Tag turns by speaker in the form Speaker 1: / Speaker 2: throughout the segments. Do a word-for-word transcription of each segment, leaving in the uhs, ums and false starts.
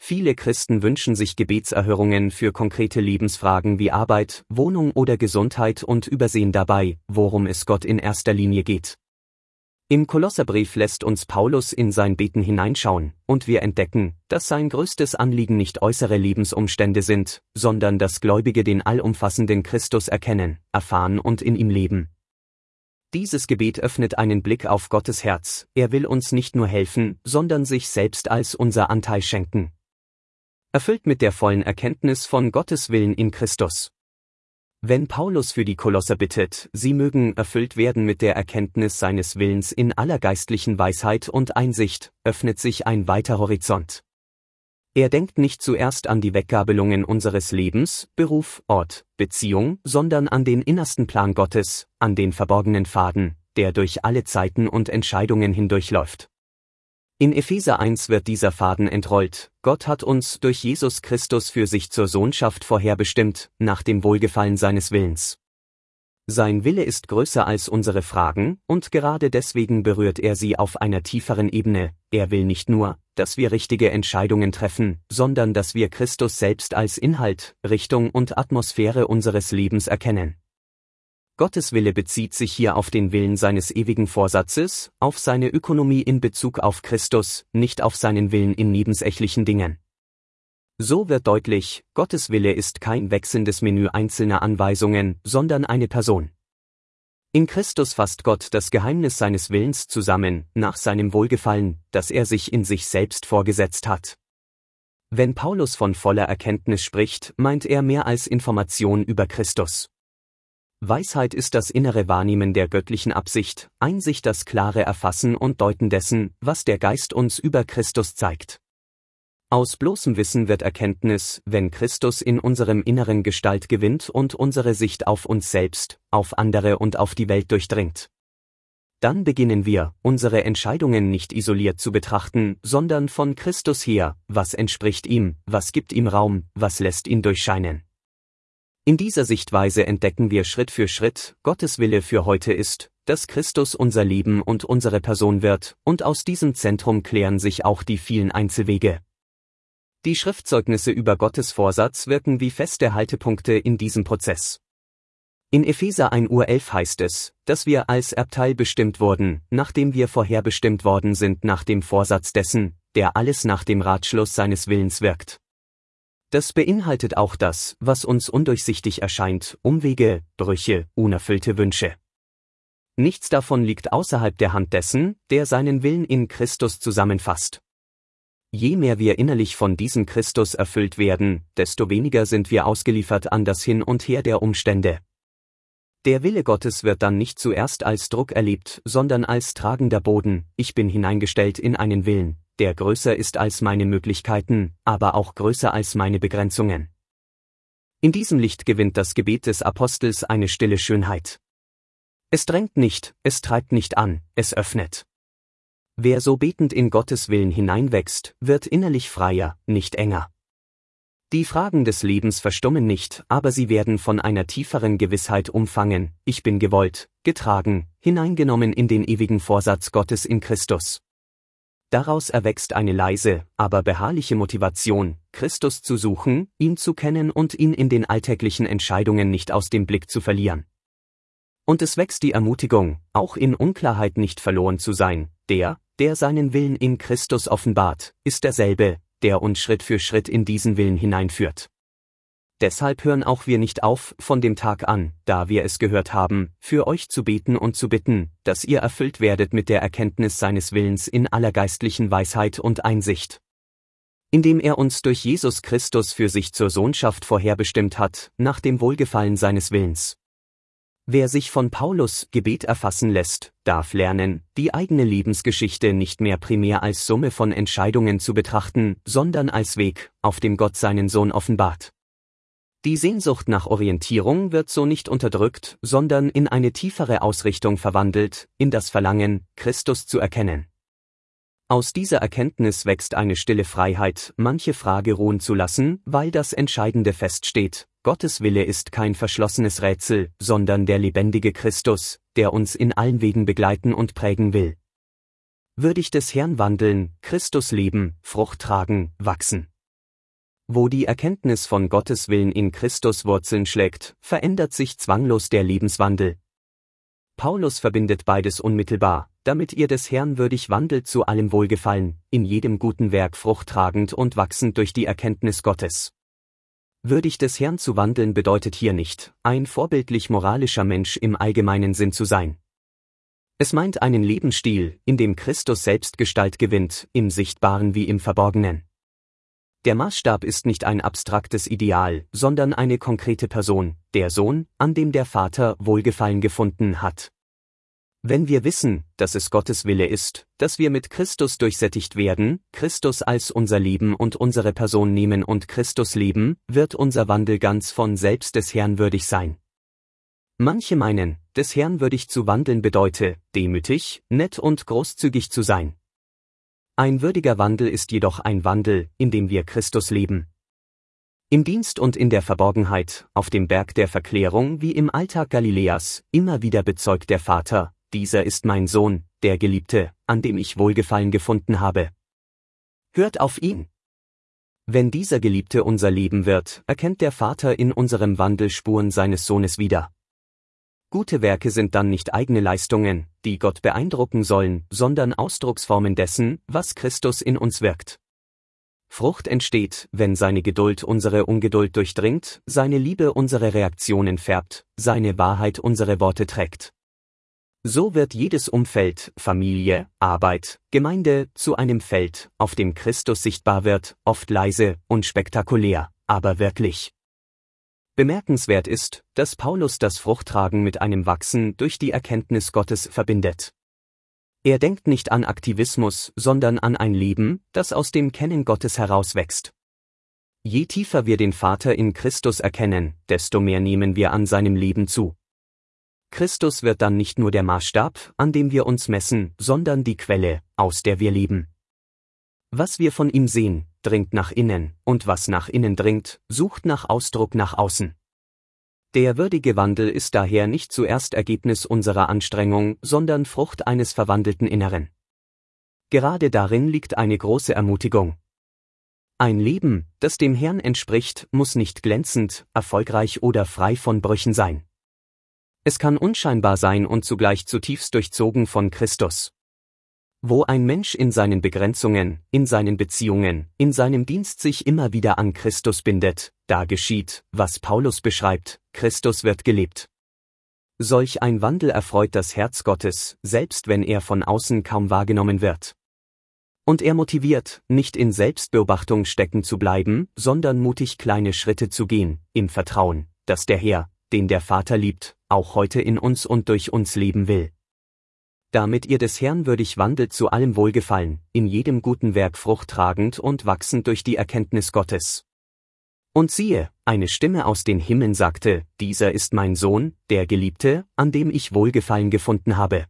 Speaker 1: Viele Christen wünschen sich Gebetserhörungen für konkrete Lebensfragen wie Arbeit, Wohnung oder Gesundheit und übersehen dabei, worum es Gott in erster Linie geht. Im Kolosserbrief lässt uns Paulus in sein Beten hineinschauen, und wir entdecken, dass sein größtes Anliegen nicht äußere Lebensumstände sind, sondern dass Gläubige den allumfassenden Christus erkennen, erfahren und in ihm leben. Dieses Gebet öffnet einen Blick auf Gottes Herz, er will uns nicht nur helfen, sondern sich selbst als unser Anteil schenken. Erfüllt mit der vollen Erkenntnis von Gottes Willen in Christus. Wenn Paulus für die Kolosser bittet, sie mögen erfüllt werden mit der Erkenntnis seines Willens in aller geistlichen Weisheit und Einsicht, öffnet sich ein weiter Horizont. Er denkt nicht zuerst an die Weggabelungen unseres Lebens, Beruf, Ort, Beziehung, sondern an den innersten Plan Gottes, an den verborgenen Faden, der durch alle Zeiten und Entscheidungen hindurchläuft. In Epheser eins wird dieser Faden entrollt: Gott hat uns durch Jesus Christus für sich zur Sohnschaft vorherbestimmt, nach dem Wohlgefallen seines Willens. Sein Wille ist größer als unsere Fragen, und gerade deswegen berührt er sie auf einer tieferen Ebene. Er will nicht nur, dass wir richtige Entscheidungen treffen, sondern dass wir Christus selbst als Inhalt, Richtung und Atmosphäre unseres Lebens erkennen. Gottes Wille bezieht sich hier auf den Willen seines ewigen Vorsatzes, auf seine Ökonomie in Bezug auf Christus, nicht auf seinen Willen in nebensächlichen Dingen. So wird deutlich, Gottes Wille ist kein wechselndes Menü einzelner Anweisungen, sondern eine Person. In Christus fasst Gott das Geheimnis seines Willens zusammen, nach seinem Wohlgefallen, das er sich in sich selbst vorgesetzt hat. Wenn Paulus von voller Erkenntnis spricht, meint er mehr als Information über Christus. Weisheit ist das innere Wahrnehmen der göttlichen Absicht, Einsicht das klare Erfassen und Deuten dessen, was der Geist uns über Christus zeigt. Aus bloßem Wissen wird Erkenntnis, wenn Christus in unserem Inneren Gestalt gewinnt und unsere Sicht auf uns selbst, auf andere und auf die Welt durchdringt. Dann beginnen wir, unsere Entscheidungen nicht isoliert zu betrachten, sondern von Christus her: Was entspricht ihm, was gibt ihm Raum, was lässt ihn durchscheinen. In dieser Sichtweise entdecken wir Schritt für Schritt, Gottes Wille für heute ist, dass Christus unser Leben und unsere Person wird, und aus diesem Zentrum klären sich auch die vielen Einzelwege. Die Schriftzeugnisse über Gottes Vorsatz wirken wie feste Haltepunkte in diesem Prozess. In Epheser eins elf heißt es, dass wir als Erbteil bestimmt wurden, nachdem wir vorherbestimmt worden sind nach dem Vorsatz dessen, der alles nach dem Ratschluss seines Willens wirkt. Das beinhaltet auch das, was uns undurchsichtig erscheint: Umwege, Brüche, unerfüllte Wünsche. Nichts davon liegt außerhalb der Hand dessen, der seinen Willen in Christus zusammenfasst. Je mehr wir innerlich von diesem Christus erfüllt werden, desto weniger sind wir ausgeliefert an das Hin und Her der Umstände. Der Wille Gottes wird dann nicht zuerst als Druck erlebt, sondern als tragender Boden: Ich bin hineingestellt in einen Willen, der größer ist als meine Möglichkeiten, aber auch größer als meine Begrenzungen. In diesem Licht gewinnt das Gebet des Apostels eine stille Schönheit. Es drängt nicht, es treibt nicht an, es öffnet. Wer so betend in Gottes Willen hineinwächst, wird innerlich freier, nicht enger. Die Fragen des Lebens verstummen nicht, aber sie werden von einer tieferen Gewissheit umfangen: Ich bin gewollt, getragen, hineingenommen in den ewigen Vorsatz Gottes in Christus. Daraus erwächst eine leise, aber beharrliche Motivation, Christus zu suchen, ihn zu kennen und ihn in den alltäglichen Entscheidungen nicht aus dem Blick zu verlieren. Und es wächst die Ermutigung, auch in Unklarheit nicht verloren zu sein: Der, der seinen Willen in Christus offenbart, ist derselbe, der uns Schritt für Schritt in diesen Willen hineinführt. Deshalb hören auch wir nicht auf, von dem Tag an, da wir es gehört haben, für euch zu beten und zu bitten, dass ihr erfüllt werdet mit der Erkenntnis seines Willens in aller geistlichen Weisheit und Einsicht. Indem er uns durch Jesus Christus für sich zur Sohnschaft vorherbestimmt hat, nach dem Wohlgefallen seines Willens. Wer sich von Paulus' Gebet erfassen lässt, darf lernen, die eigene Lebensgeschichte nicht mehr primär als Summe von Entscheidungen zu betrachten, sondern als Weg, auf dem Gott seinen Sohn offenbart. Die Sehnsucht nach Orientierung wird so nicht unterdrückt, sondern in eine tiefere Ausrichtung verwandelt, in das Verlangen, Christus zu erkennen. Aus dieser Erkenntnis wächst eine stille Freiheit, manche Frage ruhen zu lassen, weil das Entscheidende feststeht: Gottes Wille ist kein verschlossenes Rätsel, sondern der lebendige Christus, der uns in allen Wegen begleiten und prägen will. Würdig des Herrn wandeln, Christus leben, Frucht tragen, wachsen. Wo die Erkenntnis von Gottes Willen in Christus Wurzeln schlägt, verändert sich zwanglos der Lebenswandel. Paulus verbindet beides unmittelbar, damit ihr des Herrn würdig wandelt zu allem Wohlgefallen, in jedem guten Werk Frucht tragend und wachsend durch die Erkenntnis Gottes. Würdig des Herrn zu wandeln bedeutet hier nicht, ein vorbildlich moralischer Mensch im allgemeinen Sinn zu sein. Es meint einen Lebensstil, in dem Christus selbst Gestalt gewinnt, im Sichtbaren wie im Verborgenen. Der Maßstab ist nicht ein abstraktes Ideal, sondern eine konkrete Person, der Sohn, an dem der Vater Wohlgefallen gefunden hat. Wenn wir wissen, dass es Gottes Wille ist, dass wir mit Christus durchsättigt werden, Christus als unser Leben und unsere Person nehmen und Christus leben, wird unser Wandel ganz von selbst des Herrn würdig sein. Manche meinen, des Herrn würdig zu wandeln bedeute, demütig, nett und großzügig zu sein. Ein würdiger Wandel ist jedoch ein Wandel, in dem wir Christus leben. Im Dienst und in der Verborgenheit, auf dem Berg der Verklärung wie im Alltag Galiläas, immer wieder bezeugt der Vater, dieser ist mein Sohn, der Geliebte, an dem ich Wohlgefallen gefunden habe. Hört auf ihn! Wenn dieser Geliebte unser Leben wird, erkennt der Vater in unserem Wandel Spuren seines Sohnes wieder. Gute Werke sind dann nicht eigene Leistungen, die Gott beeindrucken sollen, sondern Ausdrucksformen dessen, was Christus in uns wirkt. Frucht entsteht, wenn seine Geduld unsere Ungeduld durchdringt, seine Liebe unsere Reaktionen färbt, seine Wahrheit unsere Worte trägt. So wird jedes Umfeld, Familie, Arbeit, Gemeinde zu einem Feld, auf dem Christus sichtbar wird, oft leise, unspektakulär, aber wirklich. Bemerkenswert ist, dass Paulus das Fruchttragen mit einem Wachsen durch die Erkenntnis Gottes verbindet. Er denkt nicht an Aktivismus, sondern an ein Leben, das aus dem Kennen Gottes herauswächst. Je tiefer wir den Vater in Christus erkennen, desto mehr nehmen wir an seinem Leben zu. Christus wird dann nicht nur der Maßstab, an dem wir uns messen, sondern die Quelle, aus der wir leben. Was wir von ihm sehen, dringt nach innen, und was nach innen dringt, sucht nach Ausdruck nach außen. Der würdige Wandel ist daher nicht zuerst Ergebnis unserer Anstrengung, sondern Frucht eines verwandelten Inneren. Gerade darin liegt eine große Ermutigung. Ein Leben, das dem Herrn entspricht, muss nicht glänzend, erfolgreich oder frei von Brüchen sein. Es kann unscheinbar sein und zugleich zutiefst durchzogen von Christus. Wo ein Mensch in seinen Begrenzungen, in seinen Beziehungen, in seinem Dienst sich immer wieder an Christus bindet, da geschieht, was Paulus beschreibt, Christus wird gelebt. Solch ein Wandel erfreut das Herz Gottes, selbst wenn er von außen kaum wahrgenommen wird. Und er motiviert, nicht in Selbstbeobachtung stecken zu bleiben, sondern mutig kleine Schritte zu gehen, im Vertrauen, dass der Herr, den der Vater liebt, auch heute in uns und durch uns leben will. Damit ihr des Herrn würdig wandelt zu allem Wohlgefallen, in jedem guten Werk Frucht tragend und wachsend durch die Erkenntnis Gottes. Und siehe, eine Stimme aus den Himmeln sagte, dieser ist mein Sohn, der Geliebte, an dem ich Wohlgefallen gefunden habe.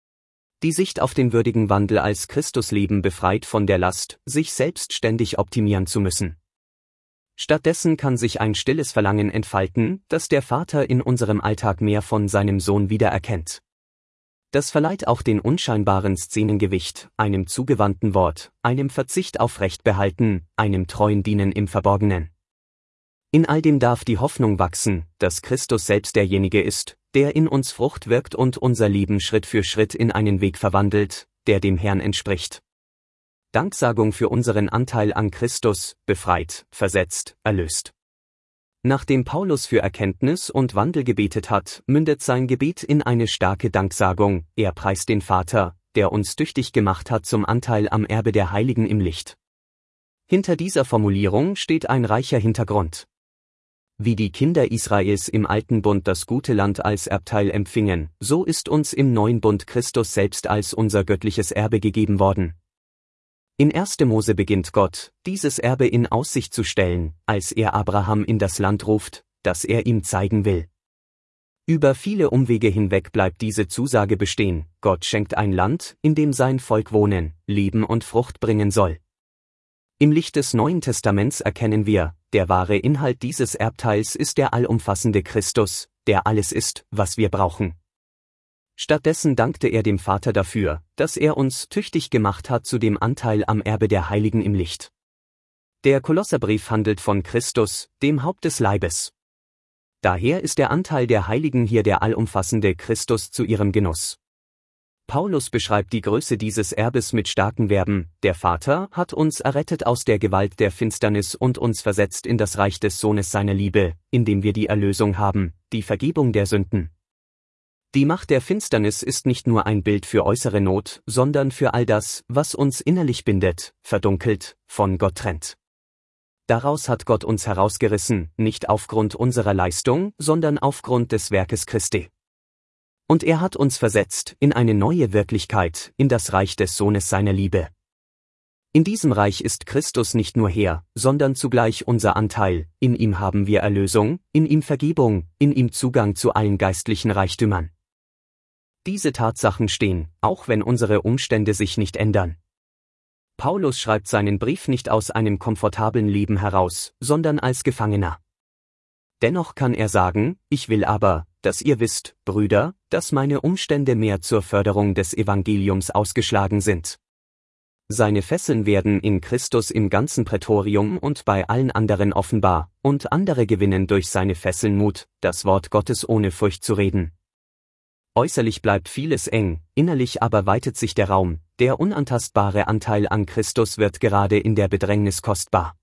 Speaker 1: Die Sicht auf den würdigen Wandel als Christusleben befreit von der Last, sich selbstständig optimieren zu müssen. Stattdessen kann sich ein stilles Verlangen entfalten, dass der Vater in unserem Alltag mehr von seinem Sohn wiedererkennt. Das verleiht auch den unscheinbaren Szenen Gewicht, einem zugewandten Wort, einem Verzicht auf Recht behalten, einem treuen Dienen im Verborgenen. In all dem darf die Hoffnung wachsen, dass Christus selbst derjenige ist, der in uns Frucht wirkt und unser Leben Schritt für Schritt in einen Weg verwandelt, der dem Herrn entspricht. Danksagung für unseren Anteil an Christus, befreit, versetzt, erlöst. Nachdem Paulus für Erkenntnis und Wandel gebetet hat, mündet sein Gebet in eine starke Danksagung, er preist den Vater, der uns tüchtig gemacht hat zum Anteil am Erbe der Heiligen im Licht. Hinter dieser Formulierung steht ein reicher Hintergrund. Wie die Kinder Israels im alten Bund das gute Land als Erbteil empfingen, so ist uns im neuen Bund Christus selbst als unser göttliches Erbe gegeben worden. In erster Mose beginnt Gott, dieses Erbe in Aussicht zu stellen, als er Abraham in das Land ruft, das er ihm zeigen will. Über viele Umwege hinweg bleibt diese Zusage bestehen, Gott schenkt ein Land, in dem sein Volk wohnen, leben und Frucht bringen soll. Im Licht des Neuen Testaments erkennen wir, der wahre Inhalt dieses Erbteils ist der allumfassende Christus, der alles ist, was wir brauchen. Stattdessen dankte er dem Vater dafür, dass er uns tüchtig gemacht hat zu dem Anteil am Erbe der Heiligen im Licht. Der Kolosserbrief handelt von Christus, dem Haupt des Leibes. Daher ist der Anteil der Heiligen hier der allumfassende Christus zu ihrem Genuss. Paulus beschreibt die Größe dieses Erbes mit starken Verben: Der Vater hat uns errettet aus der Gewalt der Finsternis und uns versetzt in das Reich des Sohnes seiner Liebe, indem wir die Erlösung haben, die Vergebung der Sünden. Die Macht der Finsternis ist nicht nur ein Bild für äußere Not, sondern für all das, was uns innerlich bindet, verdunkelt, von Gott trennt. Daraus hat Gott uns herausgerissen, nicht aufgrund unserer Leistung, sondern aufgrund des Werkes Christi. Und er hat uns versetzt in eine neue Wirklichkeit, in das Reich des Sohnes seiner Liebe. In diesem Reich ist Christus nicht nur Herr, sondern zugleich unser Anteil, in ihm haben wir Erlösung, in ihm Vergebung, in ihm Zugang zu allen geistlichen Reichtümern. Diese Tatsachen stehen, auch wenn unsere Umstände sich nicht ändern. Paulus schreibt seinen Brief nicht aus einem komfortablen Leben heraus, sondern als Gefangener. Dennoch kann er sagen: Ich will aber, dass ihr wisst, Brüder, dass meine Umstände mehr zur Förderung des Evangeliums ausgeschlagen sind. Seine Fesseln werden in Christus im ganzen Prätorium und bei allen anderen offenbar, und andere gewinnen durch seine Fesseln Mut, das Wort Gottes ohne Furcht zu reden. Äußerlich bleibt vieles eng, innerlich aber weitet sich der Raum, der unantastbare Anteil an Christus wird gerade in der Bedrängnis kostbar.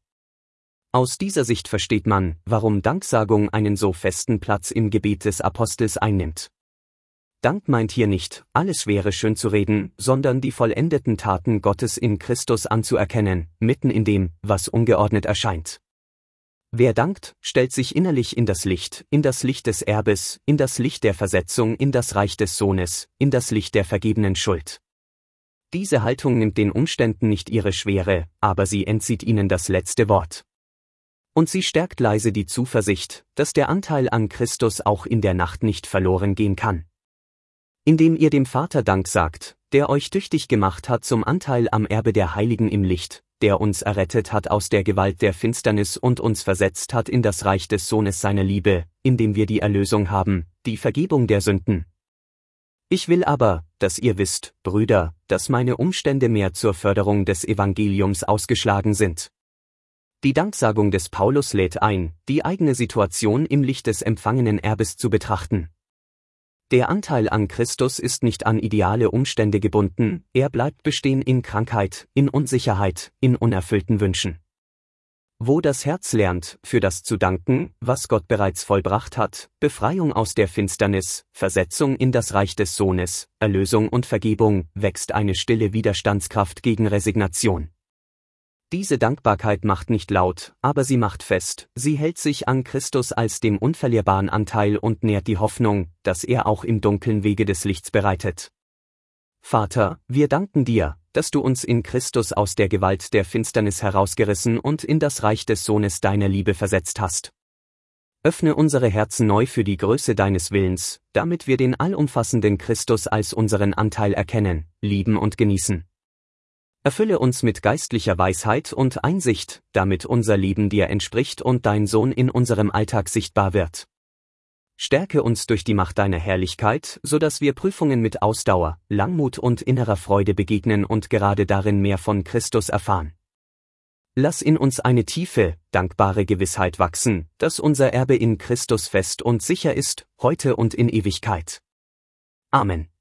Speaker 1: Aus dieser Sicht versteht man, warum Danksagung einen so festen Platz im Gebet des Apostels einnimmt. Dank meint hier nicht, alles Schwere schön zu reden, sondern die vollendeten Taten Gottes in Christus anzuerkennen, mitten in dem, was ungeordnet erscheint. Wer dankt, stellt sich innerlich in das Licht, in das Licht des Erbes, in das Licht der Versetzung in das Reich des Sohnes, in das Licht der vergebenen Schuld. Diese Haltung nimmt den Umständen nicht ihre Schwere, aber sie entzieht ihnen das letzte Wort. Und sie stärkt leise die Zuversicht, dass der Anteil an Christus auch in der Nacht nicht verloren gehen kann. Indem ihr dem Vater Dank sagt, der euch tüchtig gemacht hat zum Anteil am Erbe der Heiligen im Licht, der uns errettet hat aus der Gewalt der Finsternis und uns versetzt hat in das Reich des Sohnes seiner Liebe, indem wir die Erlösung haben, die Vergebung der Sünden. Ich will aber, dass ihr wisst, Brüder, dass meine Umstände mehr zur Förderung des Evangeliums ausgeschlagen sind. Die Danksagung des Paulus lädt ein, die eigene Situation im Licht des empfangenen Erbes zu betrachten. Der Anteil an Christus ist nicht an ideale Umstände gebunden, er bleibt bestehen in Krankheit, in Unsicherheit, in unerfüllten Wünschen. Wo das Herz lernt, für das zu danken, was Gott bereits vollbracht hat, Befreiung aus der Finsternis, Versetzung in das Reich des Sohnes, Erlösung und Vergebung, wächst eine stille Widerstandskraft gegen Resignation. Diese Dankbarkeit macht nicht laut, aber sie macht fest, sie hält sich an Christus als dem unverlierbaren Anteil und nährt die Hoffnung, dass er auch im dunklen Wege des Lichts bereitet. Vater, wir danken dir, dass du uns in Christus aus der Gewalt der Finsternis herausgerissen und in das Reich des Sohnes deiner Liebe versetzt hast. Öffne unsere Herzen neu für die Größe deines Willens, damit wir den allumfassenden Christus als unseren Anteil erkennen, lieben und genießen. Erfülle uns mit geistlicher Weisheit und Einsicht, damit unser Leben dir entspricht und dein Sohn in unserem Alltag sichtbar wird. Stärke uns durch die Macht deiner Herrlichkeit, so dass wir Prüfungen mit Ausdauer, Langmut und innerer Freude begegnen und gerade darin mehr von Christus erfahren. Lass in uns eine tiefe, dankbare Gewissheit wachsen, dass unser Erbe in Christus fest und sicher ist, heute und in Ewigkeit. Amen.